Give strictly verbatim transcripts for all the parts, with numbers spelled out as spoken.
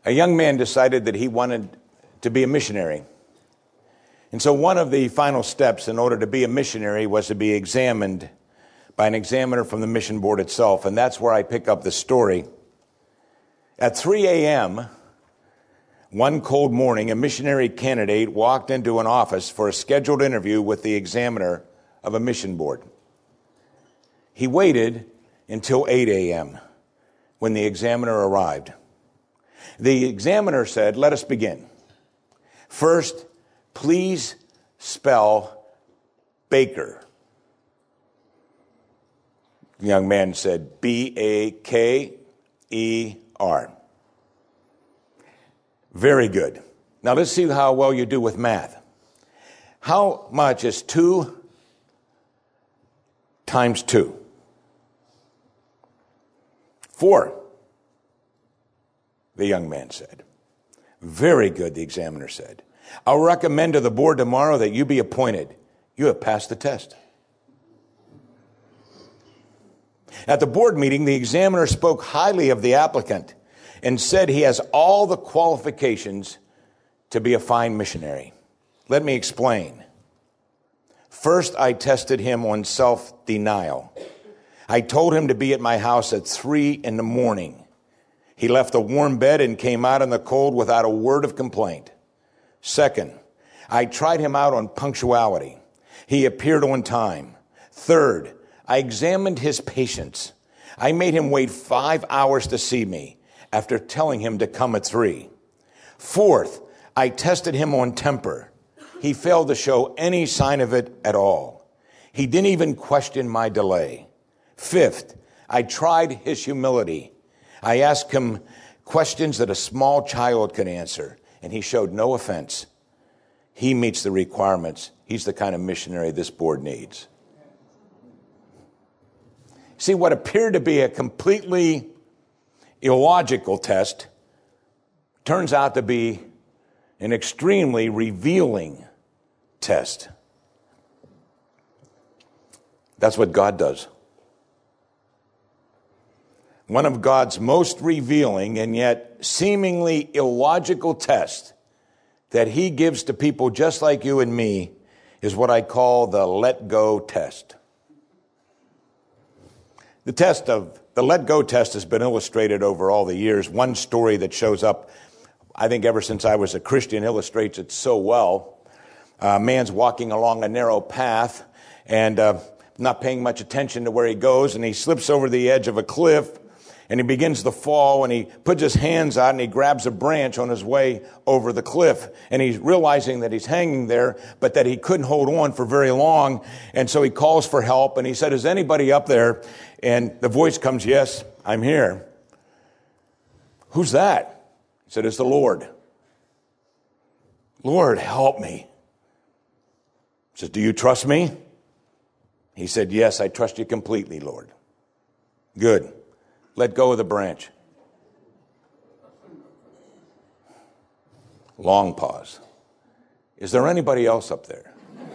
a young man decided that he wanted to be a missionary. And so one of the final steps in order to be a missionary was to be examined by an examiner from the mission board itself. And that's where I pick up the story. At three a.m., one cold morning, a missionary candidate walked into an office for a scheduled interview with the examiner of a mission board. He waited until eight a.m. when the examiner arrived. The examiner said, "Let us begin. First, please spell Baker." The young man said, B A K E R. Very good. Now let's see how well you do with math. How much is two times two? Four, the young man said. Very good, the examiner said. I'll recommend to the board tomorrow that you be appointed. You have passed the test. At the board meeting, the examiner spoke highly of the applicant and said he has all the qualifications to be a fine missionary. Let me explain. First, I tested him on self-denial. I told him to be at my house at three in the morning. He left a warm bed and came out in the cold without a word of complaint. Second, I tried him out on punctuality. He appeared on time. Third, I examined his patience. I made him wait five hours to see me after telling him to come at three. Fourth, I tested him on temper. He failed to show any sign of it at all. He didn't even question my delay. Fifth, I tried his humility. I asked him questions that a small child could answer, and he showed no offense. He meets the requirements. He's the kind of missionary this board needs. See, what appeared to be a completely illogical test turns out to be an extremely revealing test. That's what God does. One of God's most revealing and yet seemingly illogical tests that he gives to people just like you and me is what I call the let go test. The test of the let go test has been illustrated over all the years. One story that shows up, I think ever since I was a Christian, illustrates it so well. A man's walking along a narrow path and uh, not paying much attention to where he goes, and he slips over the edge of a cliff, and he begins to fall, and he puts his hands out and he grabs a branch on his way over the cliff, and he's realizing that he's hanging there, but that he couldn't hold on for very long, and so he calls for help, and he said, "Is anybody up there?" And the voice comes, "Yes, I'm here." "Who's that?" He said, "It's the Lord." "Lord, help me." He says, "Do you trust me?" He said, "Yes, I trust you completely, Lord." "Good. Let go of the branch." Long pause. "Is there anybody else up there?"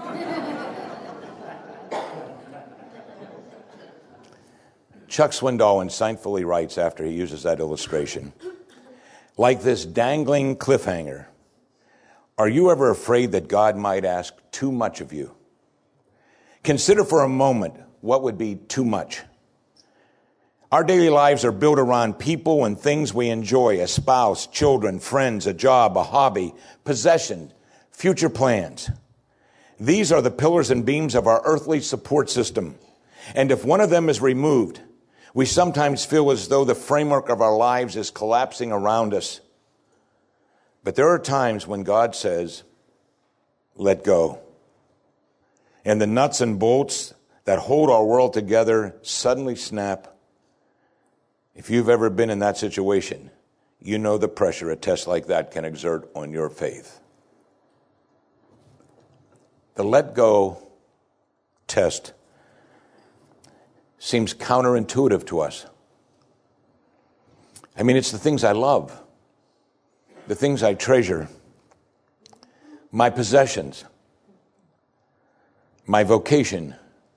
Chuck Swindoll insightfully writes after he uses that illustration, like this dangling cliffhanger, are you ever afraid that God might ask too much of you? Consider for a moment what would be too much. Our daily lives are built around people and things we enjoy, a spouse, children, friends, a job, a hobby, possession, future plans. These are the pillars and beams of our earthly support system. And if one of them is removed, we sometimes feel as though the framework of our lives is collapsing around us. But there are times when God says, let go. And the nuts and bolts that hold our world together suddenly snap. If you've ever been in that situation, you know the pressure a test like that can exert on your faith. The let go test seems counterintuitive to us. I mean, it's the things I love, the things I treasure, my possessions, my vocation,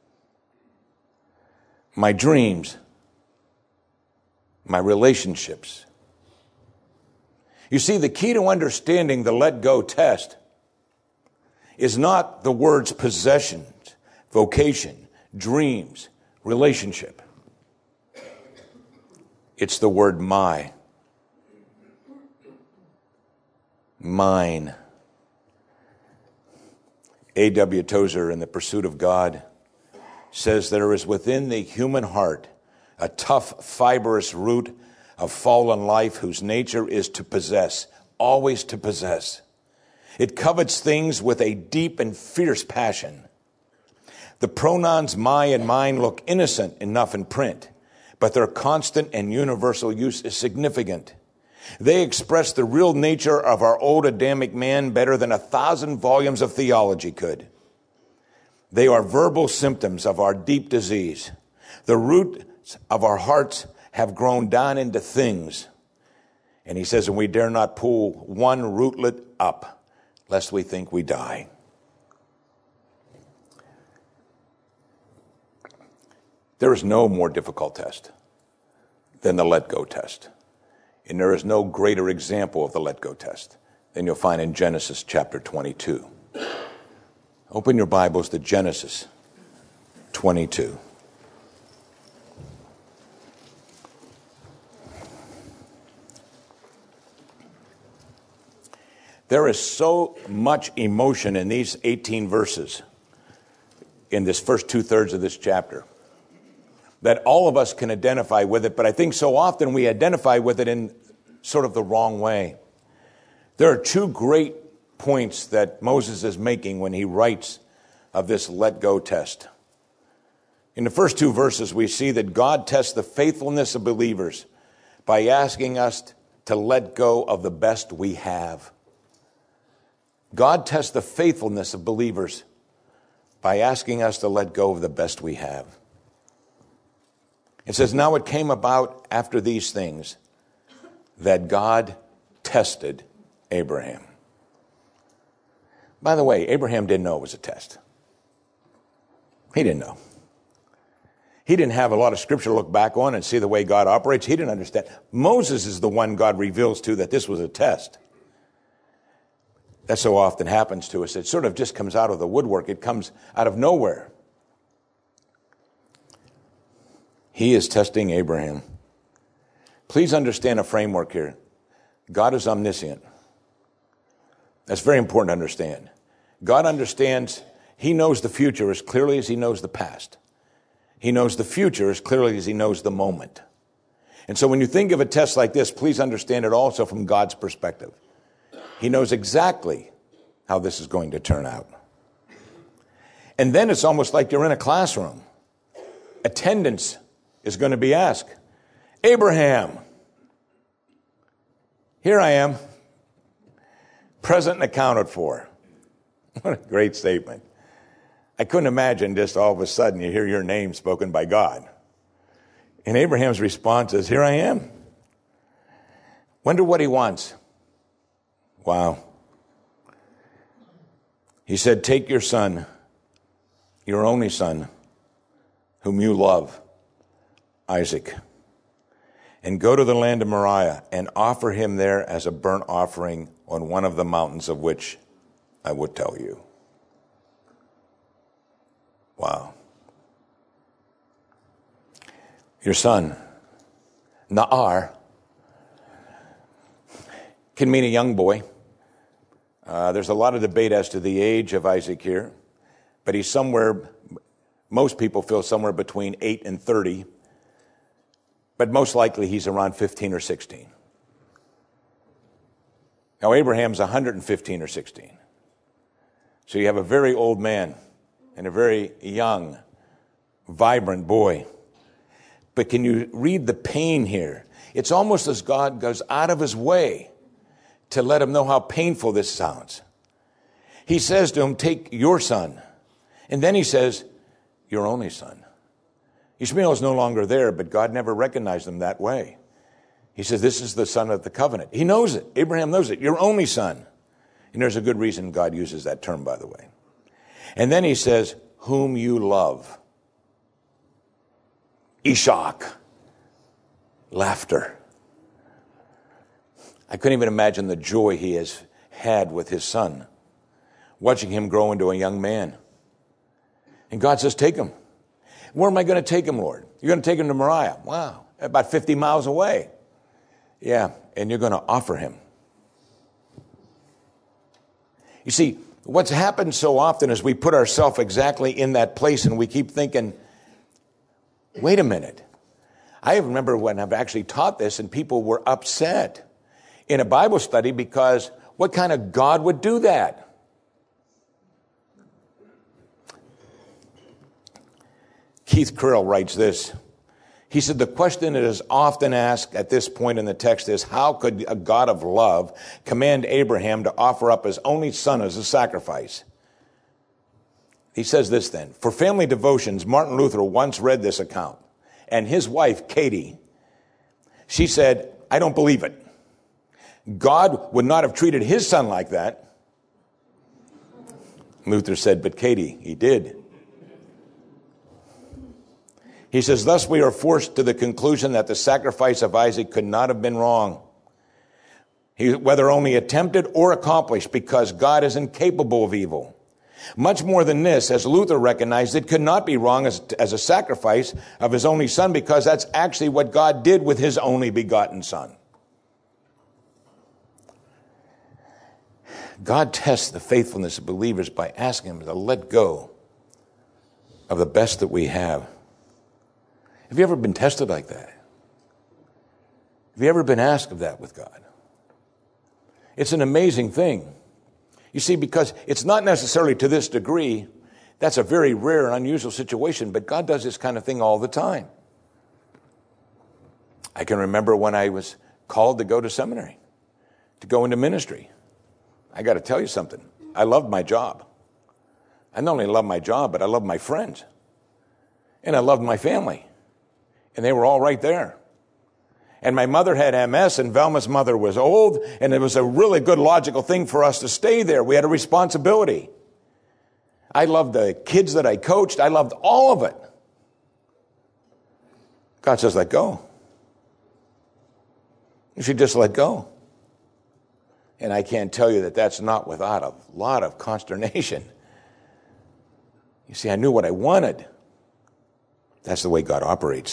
my dreams, my relationships. You see, the key to understanding the let go test is not the words possessions, vocation, dreams, relationship. It's the word my. Mine. A W Tozer, in The Pursuit of God, says there is within the human heart a tough, fibrous root of fallen life whose nature is to possess, always to possess. It covets things with a deep and fierce passion. The pronouns my and mine look innocent enough in print, but their constant and universal use is significant. They express the real nature of our old Adamic man better than a thousand volumes of theology could. They are verbal symptoms of our deep disease. The roots of our hearts have grown down into things. And he says, and we dare not pull one rootlet up, lest we think we die. There is no more difficult test than the let go test. And there is no greater example of the let go test than you'll find in Genesis chapter twenty-two. Open your Bibles to Genesis twenty-two. There is so much emotion in these eighteen verses, in this first two-thirds of this chapter, that all of us can identify with it, but I think so often we identify with it in sort of the wrong way. There are two great points that Moses is making when he writes of this let go test. In the first two verses, we see that God tests the faithfulness of believers by asking us to let go of the best we have. God tests the faithfulness of believers by asking us to let go of the best we have. It says, now it came about after these things that God tested Abraham. By the way, Abraham didn't know it was a test. He didn't know. He didn't have a lot of scripture to look back on and see the way God operates. He didn't understand. Moses is the one God reveals to that this was a test. That so often happens to us. It sort of just comes out of the woodwork. It comes out of nowhere. He is testing Abraham. Please understand a framework here. God is omniscient. That's very important to understand. God understands, he knows the future as clearly as he knows the past. He knows the future as clearly as he knows the moment. And so when you think of a test like this, please understand it also from God's perspective. He knows exactly how this is going to turn out. And then it's almost like you're in a classroom. Attendance is going to be asked. Abraham, here I am, present and accounted for. What a great statement. I couldn't imagine just all of a sudden you hear your name spoken by God. And Abraham's response is, here I am. Wonder what he wants. Wow. He said, take your son, your only son, whom you love, Isaac, and go to the land of Moriah and offer him there as a burnt offering on one of the mountains of which I would tell you. Wow. Your son, Na'ar, can mean a young boy. Uh, there's a lot of debate as to the age of Isaac here, but he's somewhere, most people feel somewhere between eight and thirty. But most likely he's around fifteen or sixteen. Now Abraham's one hundred fifteen or sixteen. So you have a very old man and a very young, vibrant boy. But can you read the pain here? It's almost as God goes out of his way to let him know how painful this sounds. He says to him, take your son. And then he says, your only son. Ishmael is no longer there, but God never recognized him that way. He says, this is the son of the covenant. He knows it. Abraham knows it. Your only son. And there's a good reason God uses that term, by the way. And then he says, whom you love. Ishak. Laughter. I couldn't even imagine the joy he has had with his son, watching him grow into a young man. And God says, take him. Where am I going to take him, Lord? You're going to take him to Moriah. Wow, about fifty miles away. Yeah, and you're going to offer him. You see, what's happened so often is we put ourselves exactly in that place and we keep thinking, wait a minute. I remember when I've actually taught this and people were upset in a Bible study because what kind of God would do that? Keith Curl writes this. He said, the question that is often asked at this point in the text is, how could a God of love command Abraham to offer up his only son as a sacrifice? He says this then, for family devotions, Martin Luther once read this account, and his wife, Katie, she said, I don't believe it. God would not have treated his son like that. Luther said, but Katie, he did. He says, thus we are forced to the conclusion that the sacrifice of Isaac could not have been wrong, he, whether only attempted or accomplished, because God is incapable of evil. Much more than this, as Luther recognized, it could not be wrong as, as a sacrifice of his only son, because that's actually what God did with his only begotten son. God tests the faithfulness of believers by asking them to let go of the best that we have. Have you ever been tested like that? Have you ever been asked of that with God? It's an amazing thing. You see, because it's not necessarily to this degree. That's a very rare and unusual situation, but God does this kind of thing all the time. I can remember when I was called to go to seminary, to go into ministry. I got to tell you something. I loved my job. I not only loved my job, but I loved my friends. And I loved my family. And they were all right there. And my mother had M S, and Velma's mother was old, and it was a really good logical thing for us to stay there. We had a responsibility. I loved the kids that I coached. I loved all of it. God says, let go. You should just let go. And I can't tell you that that's not without a lot of consternation. You see, I knew what I wanted. That's the way God operates.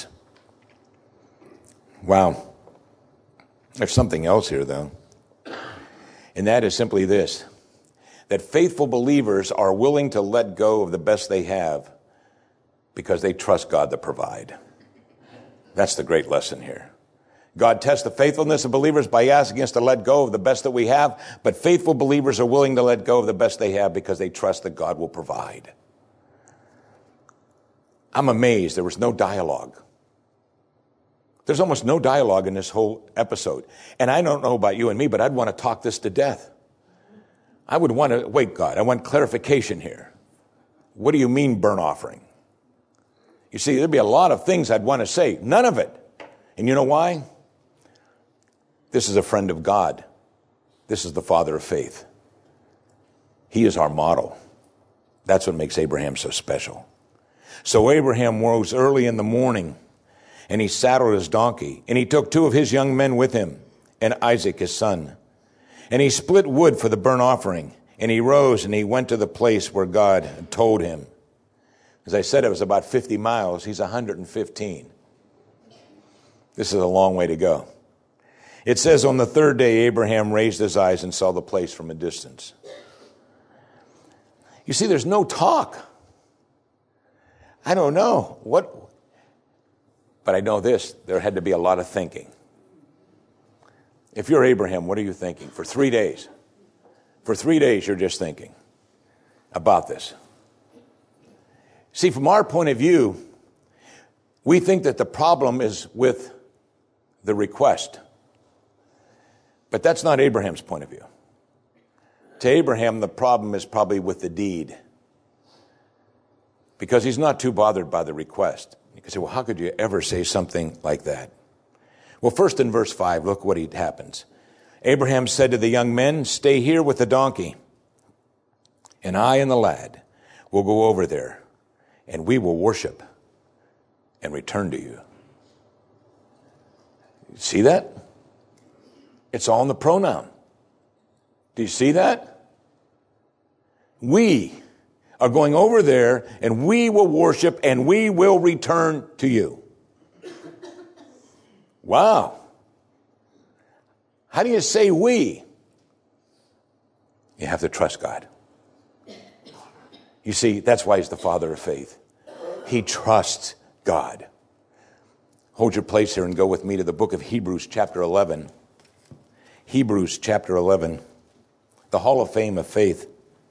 Wow. There's something else here, though. And that is simply this, that faithful believers are willing to let go of the best they have because they trust God to provide. That's the great lesson here. God tests the faithfulness of believers by asking us to let go of the best that we have, but faithful believers are willing to let go of the best they have because they trust that God will provide. I'm amazed there was no dialogue. There's almost no dialogue in this whole episode. And I don't know about you and me, but I'd want to talk this to death. I would want to, wait, God, I want clarification here. What do you mean burnt offering? You see, there'd be a lot of things I'd want to say. None of it. And you know why? This is a friend of God. This is the father of faith. He is our model. That's what makes Abraham so special. So Abraham rose early in the morning, and he saddled his donkey, and he took two of his young men with him, and Isaac his son. And he split wood for the burnt offering, and he rose and he went to the place where God had told him. As I said, it was about fifty miles. He's one hundred fifteen. This is a long way to go. It says, on the third day, Abraham raised his eyes and saw the place from a distance. You see, there's no talk. I don't know what, but I know this, there had to be a lot of thinking. If you're Abraham, what are you thinking? For three days. For three days, you're just thinking about this. See, from our point of view, we think that the problem is with the request. But that's not Abraham's point of view. To Abraham, the problem is probably with the deed. Because he's not too bothered by the request. You can say, well, how could you ever say something like that? Well, first in verse five, look what happens. Abraham said to the young men, stay here with the donkey, and I and the lad will go over there, and we will worship and return to you. See that? It's all in the pronoun. Do you see that? We are going over there, and we will worship, and we will return to you. Wow. How do you say we? You have to trust God. You see, that's why he's the father of faith. He trusts God. Hold your place here and go with me to the book of Hebrews chapter eleven. Hebrews chapter eleven, the Hall of Fame of faith.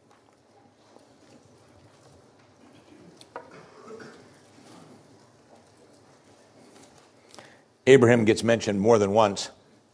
Abraham gets mentioned more than once.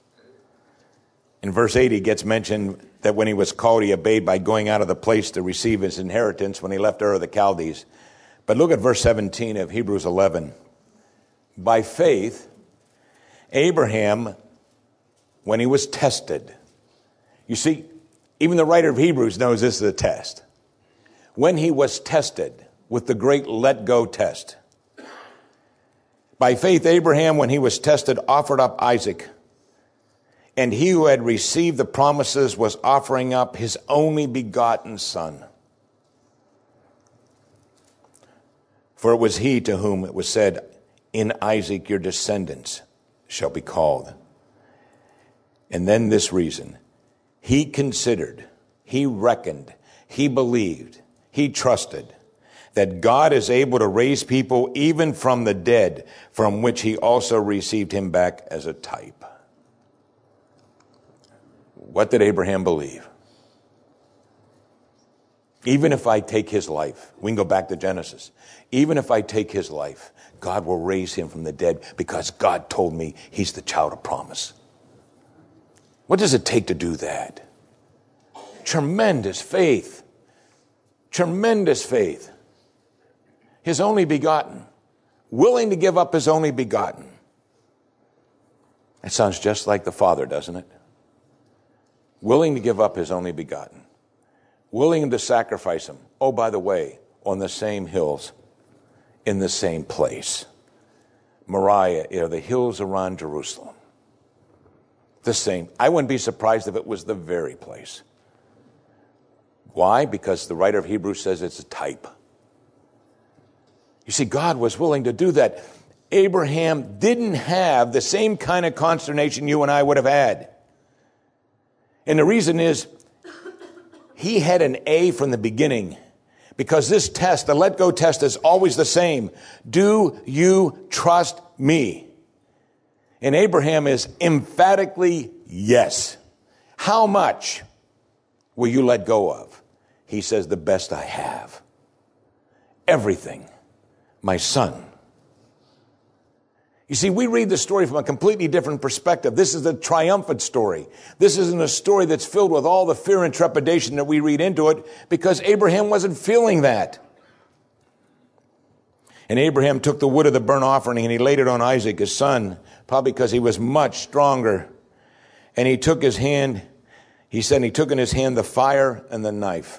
In verse eight, he gets mentioned that when he was called, he obeyed by going out of the place to receive his inheritance when he left Ur of the Chaldees. But look at verse seventeen of Hebrews eleven. By faith, Abraham, when he was tested. You see, even the writer of Hebrews knows this is a test. When he was tested with the great let go test. By faith, Abraham, when he was tested, offered up Isaac. And he who had received the promises was offering up his only begotten son. For it was he to whom it was said, in Isaac your descendants shall be called. And then this reason, he considered, he reckoned, he believed, he trusted that God is able to raise people even from the dead, from which he also received him back as a type. What did Abraham believe? Even if I take his life, we can go back to Genesis. Even if I take his life, God will raise him from the dead because God told me he's the child of promise. What does it take to do that? Tremendous faith. Tremendous faith. His only begotten. Willing to give up his only begotten. That sounds just like the Father, doesn't it? Willing to give up his only begotten. Willing to sacrifice him. Oh, by the way, on the same hills, in the same place. Moriah, you know, the hills around Jerusalem. The same. I wouldn't be surprised if it was the very place. Why? Because the writer of Hebrews says it's a type. You see, God was willing to do that. Abraham didn't have the same kind of consternation you and I would have had. And the reason is, he had an A from the beginning. Because this test, the let go test, is always the same. Do you trust me? And Abraham is emphatically yes. How much will you let go of? He says, the best I have. Everything. My son. You see, we read the story from a completely different perspective. This is a triumphant story. This isn't a story that's filled with all the fear and trepidation that we read into it, because Abraham wasn't feeling that. And Abraham took the wood of the burnt offering and he laid it on Isaac, his son, probably because he was much stronger. And he took his hand, he said, he took in his hand the fire and the knife.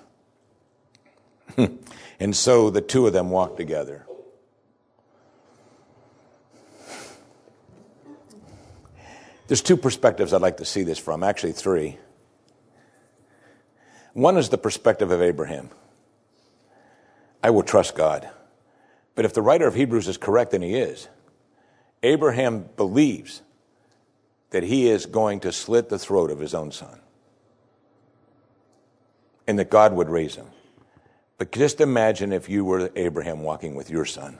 And so the two of them walked together. There's two perspectives I'd like to see this from, actually three. One is the perspective of Abraham. I will trust God. But if the writer of Hebrews is correct, and he is, Abraham believes that he is going to slit the throat of his own son. And that God would raise him. But just imagine if you were Abraham walking with your son.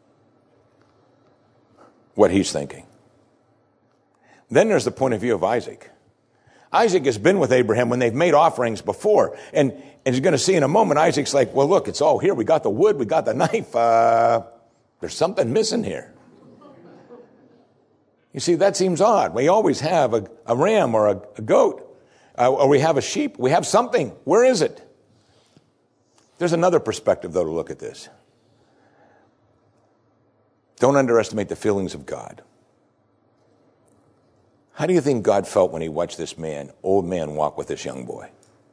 What he's thinking. Then there's the point of view of Isaac. Isaac has been with Abraham when they've made offerings before. And, and you're going to see in a moment, Isaac's like, well, look, it's all here. We got the wood. We got the knife. Uh, there's something missing here. You see, that seems odd. We always have a, a ram or a, a goat. Uh, or we have a sheep. We have something. Where is it? There's another perspective, though, to look at this. Don't underestimate the feelings of God. How do you think God felt when he watched this man, old man, walk with this young boy?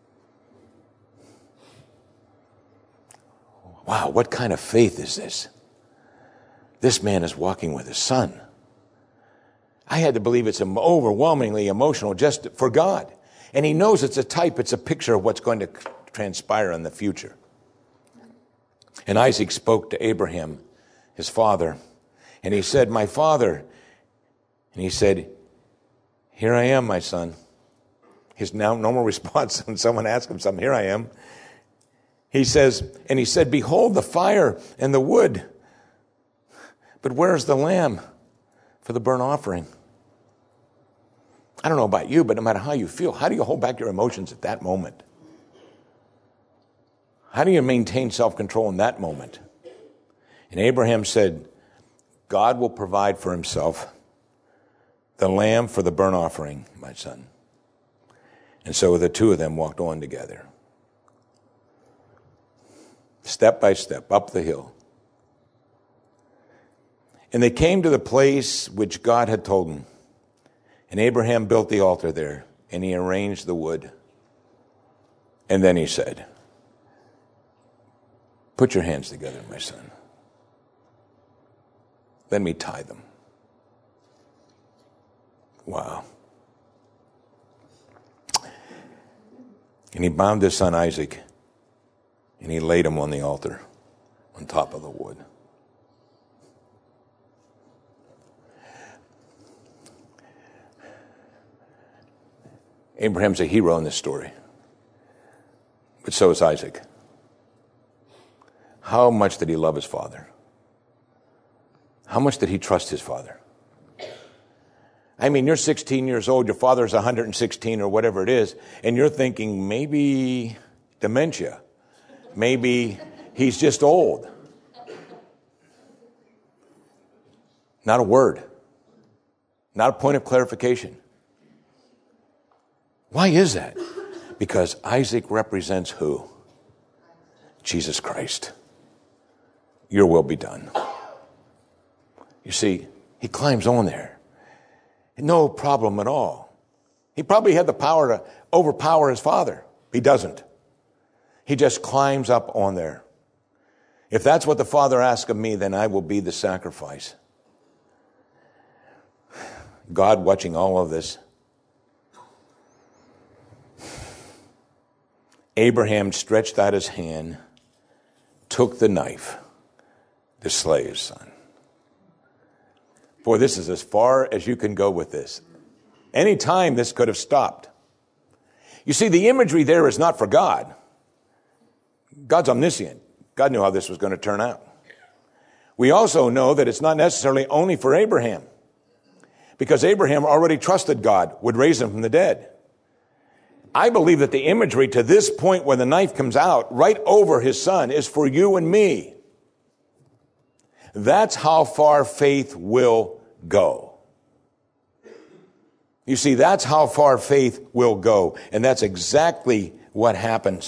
Wow, what kind of faith is this? This man is walking with his son. I had to believe it's overwhelmingly emotional just for God. And he knows it's a type, it's a picture of what's going to transpire in the future. And Isaac spoke to Abraham, his father, and he said, my father. And he said, here I am, my son. His now normal response when someone asks him something, here I am. He says, and he said, behold the fire and the wood, but where's the lamb for the burnt offering? I don't know about you, but no matter how you feel, how do you hold back your emotions at that moment? How do you maintain self-control in that moment? And Abraham said, God will provide for himself the lamb for the burnt offering, my son. And so the two of them walked on together, step by step, up the hill. And they came to the place which God had told him. And Abraham built the altar there, and he arranged the wood. And then he said, put your hands together, my son. Let me tie them. Wow. And he bound his son Isaac, and he laid him on the altar, on top of the wood. Abraham's a hero in this story, but so is Isaac. How much did he love his father? How much did he trust his father? I mean, you're sixteen years old, your father's one hundred sixteen or whatever it is, and you're thinking maybe dementia. Maybe he's just old. Not a word. Not a point of clarification. Why is that? Because Isaac represents who? Jesus Christ. Your will be done. You see, he climbs on there. No problem at all. He probably had the power to overpower his father. He doesn't. He just climbs up on there. If that's what the Father asks of me, then I will be the sacrifice. God watching all of this. Abraham stretched out his hand, took the knife to slay his son. Boy, this is as far as you can go with this. Any time this could have stopped. You see, the imagery there is not for God. God's omniscient. God knew how this was going to turn out. We also know that it's not necessarily only for Abraham, because Abraham already trusted God would raise him from the dead. I believe that the imagery to this point when the knife comes out right over his son is for you and me. That's how far faith will go. You see, that's how far faith will go. And that's exactly what happens.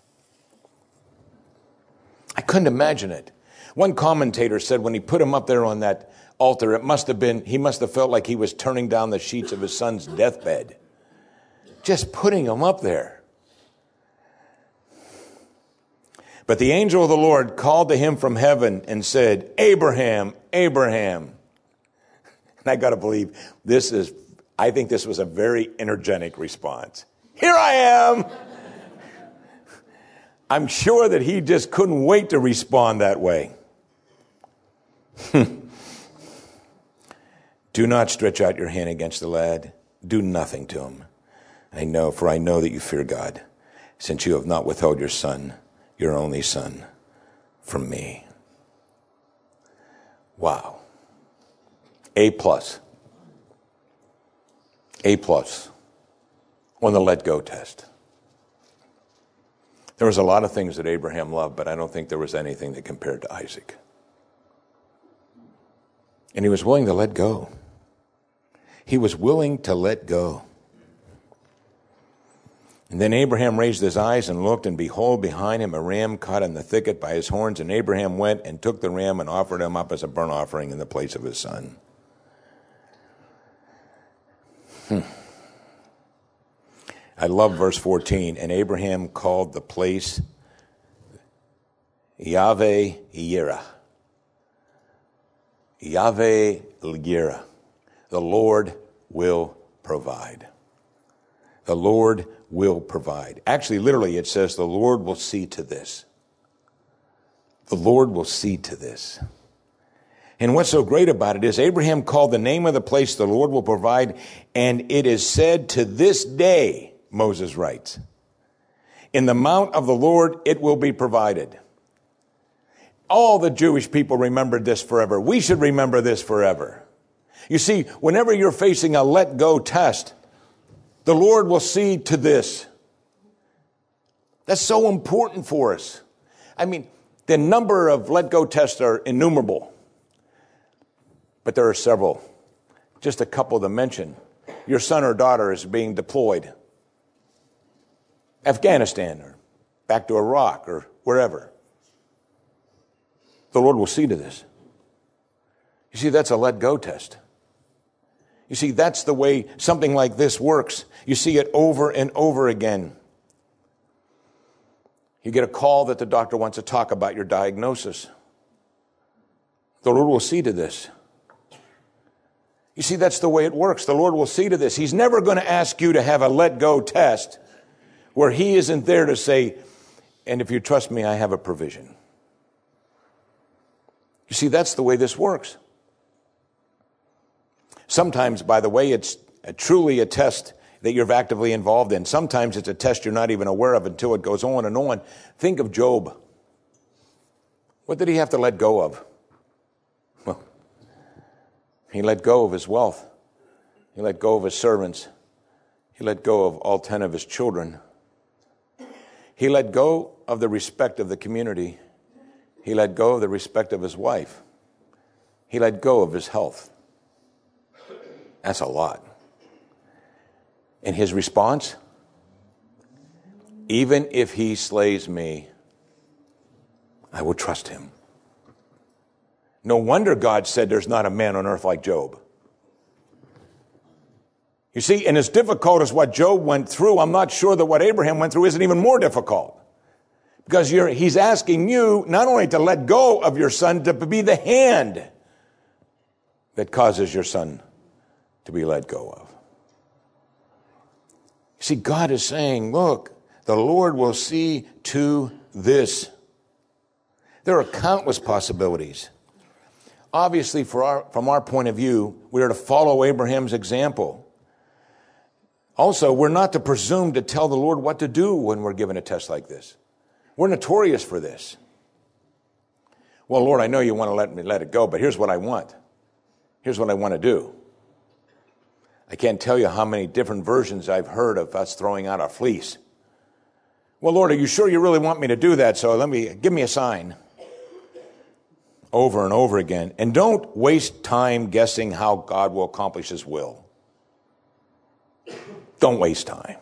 I couldn't imagine it. One commentator said when he put him up there on that altar, it must have been, he must have felt like he was turning down the sheets of his son's deathbed. Just putting him up there. But the angel of the Lord called to him from heaven and said, Abraham, Abraham. And I got to believe this is, I think this was a very energetic response. Here I am. I'm sure that he just couldn't wait to respond that way. Do not stretch out your hand against the lad. Do nothing to him. I know, for I know that you fear God, since you have not withheld your son, your only son, from me. Wow. A plus. A plus on the let go test. There was a lot of things that Abraham loved, but I don't think there was anything that compared to Isaac. And he was willing to let go. He was willing to let go. And then Abraham raised his eyes and looked, and behold, behind him a ram caught in the thicket by his horns. And Abraham went and took the ram and offered him up as a burnt offering in the place of his son. Hmm. I love verse fourteen. And Abraham called the place Yahweh Yireh. Yahweh Yireh. the Lord will provide. The Lord will provide. Actually, literally, it says the Lord will see to this. The Lord will see to this. And what's so great about it is Abraham called the name of the place the Lord will provide, and it is said to this day, Moses writes, in the mount of the Lord it will be provided. All the Jewish people remembered this forever. We should remember this forever. You see, whenever you're facing a let go test, the Lord will see to this. That's so important for us. I mean, the number of let go tests are innumerable. But there are several. Just a couple to mention. Your son or daughter is being deployed. Afghanistan or back to Iraq or wherever. The Lord will see to this. You see, that's a let go test. You see, that's the way something like this works. You see it over and over again. You get a call that the doctor wants to talk about your diagnosis. The Lord will see to this. You see, that's the way it works. The Lord will see to this. He's never going to ask you to have a let go test where he isn't there to say, and if you trust me, I have a provision. You see, that's the way this works. Sometimes, by the way, it's a, truly a test that you're actively involved in. Sometimes it's a test you're not even aware of until it goes on and on. Think of Job. What did he have to let go of? Well, he let go of his wealth. He let go of his servants. He let go of all ten of his children. He let go of the respect of the community. He let go of the respect of his wife. He let go of his health. That's a lot. And his response? Even if he slays me, I will trust him. No wonder God said there's not a man on earth like Job. You see, and as difficult as what Job went through, I'm not sure that what Abraham went through isn't even more difficult. Because you're, he's asking you not only to let go of your son, to be the hand that causes your son to be let go of. You see, God is saying, look, the Lord will see to this. There are countless possibilities. Obviously, for our, from our point of view, we are to follow Abraham's example. Also, we're not to presume to tell the Lord what to do when we're given a test like this. We're notorious for this. Well, Lord, I know you want to let me let it go, but here's what I want. Here's what I want to do. I can't tell you how many different versions I've heard of us throwing out a fleece. Well, Lord, are you sure you really want me to do that? So let me, give me a sign. Over and over again. And don't waste time guessing how God will accomplish his will. Don't waste time.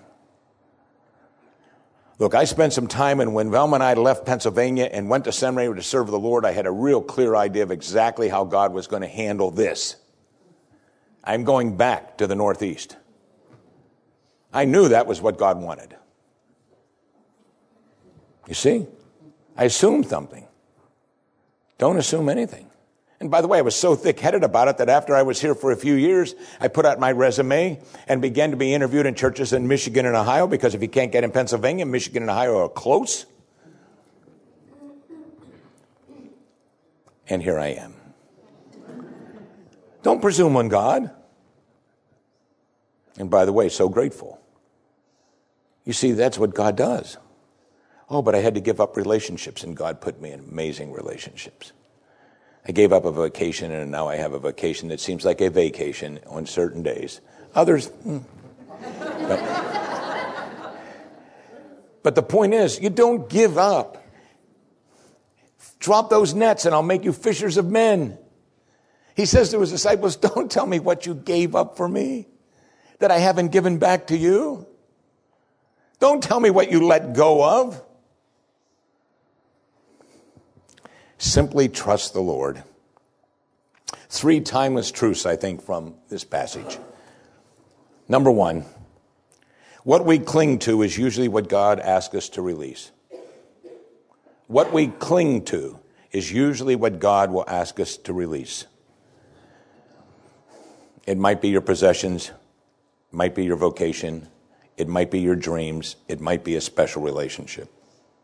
Look, I spent some time, and when Velma and I left Pennsylvania and went to seminary to serve the Lord, I had a real clear idea of exactly how God was going to handle this. I'm going back to the Northeast. I knew that was what God wanted. You see? I assumed something. Don't assume anything. And by the way, I was so thick-headed about it that after I was here for a few years, I put out my resume and began to be interviewed in churches in Michigan and Ohio, because if you can't get in Pennsylvania, Michigan and Ohio are close. And here I am. Don't presume on God. And by the way, so grateful. You see, that's what God does. Oh, but I had to give up relationships, and God put me in amazing relationships. I gave up a vacation, and now I have a vacation that seems like a vacation on certain days. Others, mm. but, but the point is, you don't give up. Drop those nets, and I'll make you fishers of men. He says to his disciples, don't tell me what you gave up for me, that I haven't given back to you. Don't tell me what you let go of. Simply trust the Lord. Three timeless truths, I think, from this passage. Number one, what we cling to is usually what God asks us to release. What we cling to is usually what God will ask us to release. It might be your possessions, it might be your vocation, it might be your dreams, it might be a special relationship.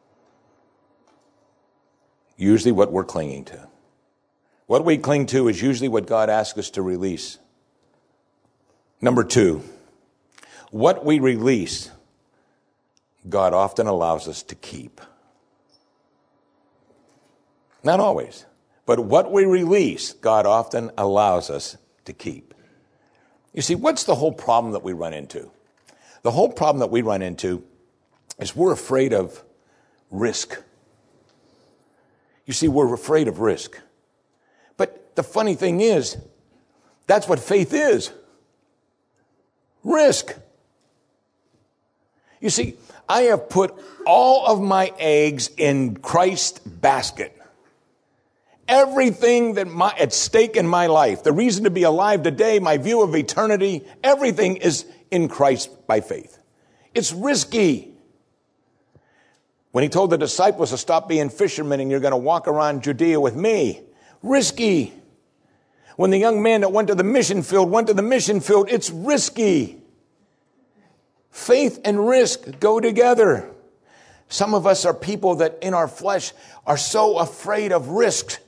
Usually what we're clinging to. What we cling to is usually what God asks us to release. Number two, what we release, God often allows us to keep. Not always, but what we release, God often allows us to keep. You see, what's the whole problem that we run into? The whole problem that we run into is we're afraid of risk. You see, we're afraid of risk. But the funny thing is, that's what faith is. Risk. You see, I have put all of my eggs in Christ's basket. Everything that my, at stake in my life, the reason to be alive today, my view of eternity, everything is in Christ by faith. It's risky. When he told the disciples to stop being fishermen and you're going to walk around Judea with me, risky. When the young man that went to the mission field went to the mission field, it's risky. Faith and risk go together. Some of us are people that in our flesh are so afraid of risks.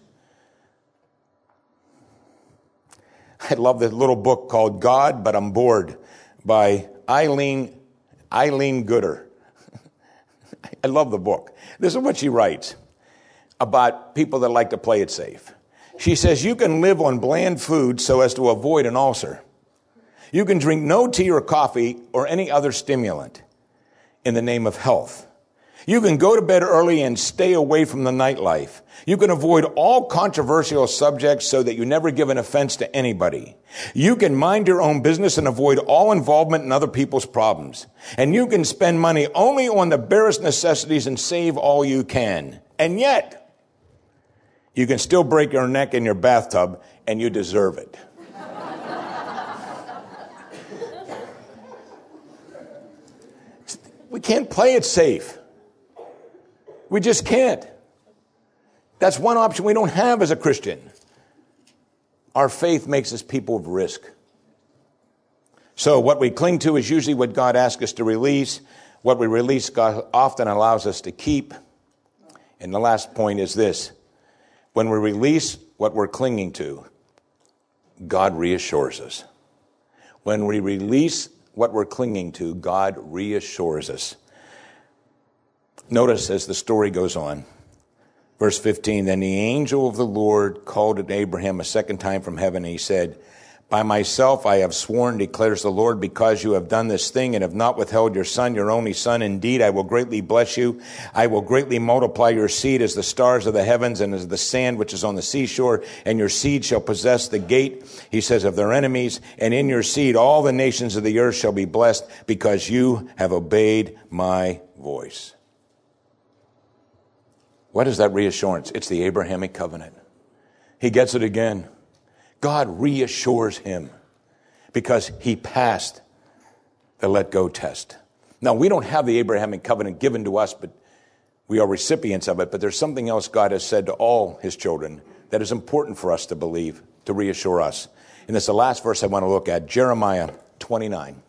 I love this little book called God, But I'm Bored by Eileen, Eileen Gooder. I love the book. This is what she writes about people that like to play it safe. She says, you can live on bland food so as to avoid an ulcer. You can drink no tea or coffee or any other stimulant in the name of health. You can go to bed early and stay away from the nightlife. You can avoid all controversial subjects so that you never give an offense to anybody. You can mind your own business and avoid all involvement in other people's problems. And you can spend money only on the barest necessities and save all you can. And yet, you can still break your neck in your bathtub and you deserve it. We can't play it safe. We just can't. That's one option we don't have as a Christian. Our faith makes us people of risk. So what we cling to is usually what God asks us to release. What we release, God often allows us to keep. And the last point is this. When we release what we're clinging to, God reassures us. When we release what we're clinging to, God reassures us. Notice as the story goes on, verse fifteen, then the angel of the Lord called to Abraham a second time from heaven, and he said, by myself I have sworn, declares the Lord, because you have done this thing and have not withheld your son, your only son. Indeed, I will greatly bless you. I will greatly multiply your seed as the stars of the heavens and as the sand which is on the seashore. And your seed shall possess the gate, he says, of their enemies. And in your seed all the nations of the earth shall be blessed, because you have obeyed my voice. What is that reassurance? It's the Abrahamic covenant. He gets it again. God reassures him because he passed the let go test. Now, we don't have the Abrahamic covenant given to us, but we are recipients of it. But there's something else God has said to all his children that is important for us to believe, to reassure us. And this is the last verse I want to look at, Jeremiah twenty-nine,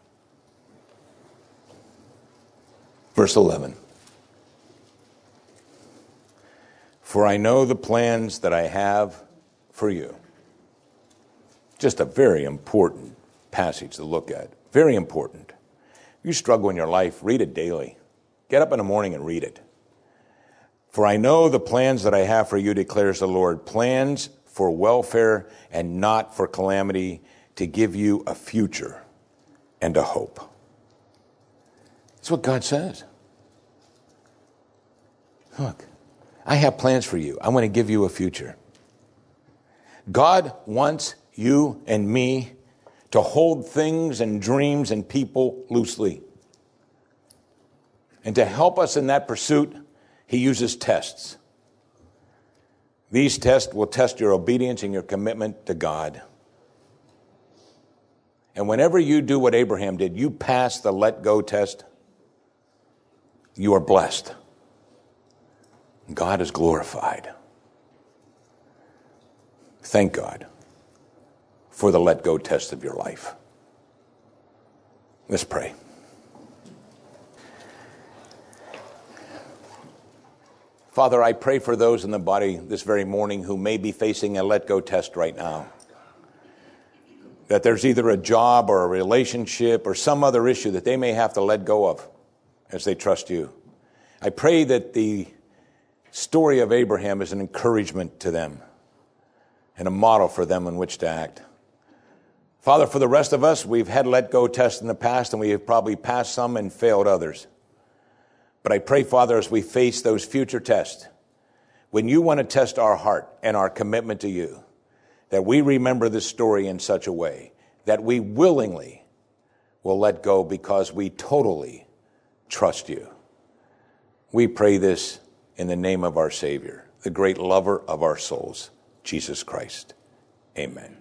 verse eleven. For I know the plans that I have for you. Just a very important passage to look at. Very important. You struggle in your life, read it daily. Get up in the morning and read it. For I know the plans that I have for you, declares the Lord, plans for welfare and not for calamity, to give you a future and a hope. That's what God says. Look, I have plans for you. I want to give you a future. God wants you and me to hold things and dreams and people loosely. And to help us in that pursuit, he uses tests. These tests will test your obedience and your commitment to God. And whenever you do what Abraham did, you pass the let go test, you are blessed. God is glorified. Thank God for the let go test of your life. Let's pray. Father, I pray for those in the body this very morning who may be facing a let go test right now. That there's either a job or a relationship or some other issue that they may have to let go of as they trust you. I pray that the story of Abraham is an encouragement to them and a model for them in which to act. Father, for the rest of us, we've had let go tests in the past and we have probably passed some and failed others. But I pray, Father, as we face those future tests, when you want to test our heart and our commitment to you, that we remember this story in such a way that we willingly will let go because we totally trust you. We pray this in the name of our Savior, the great lover of our souls, Jesus Christ. Amen.